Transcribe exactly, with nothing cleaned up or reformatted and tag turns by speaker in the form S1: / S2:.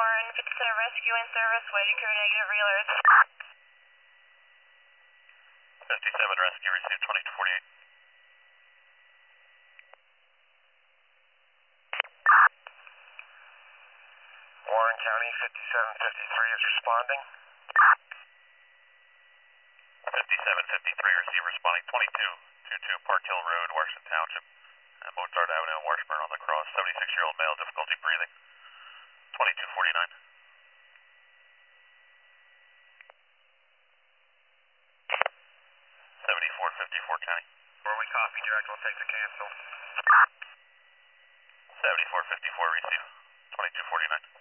S1: Warren, fifty-seven Rescue in service, waiting crew negative realers.
S2: fifty-seven Rescue, received twenty-two forty-eight.
S3: Warren County, fifty-seven fifty-three is responding.
S2: fifty-seven fifty-three, receive responding twenty-two twenty-two Park Hill Road, Washington Township, and Mozart Avenue in Washburn on the cross. seventy-six-year-old male, difficulty breathing. twenty-two forty-nine. seventy-four fifty-four County.
S3: Where we copy, Jack, we'll take the cancel.
S2: seventy-four fifty-four, receive twenty-two forty-nine.